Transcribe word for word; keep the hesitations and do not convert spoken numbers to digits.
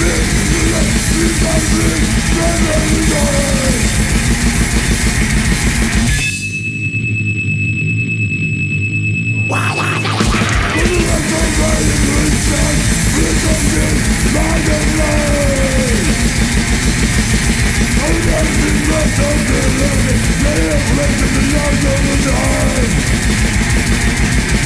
They have lived in the young of the time.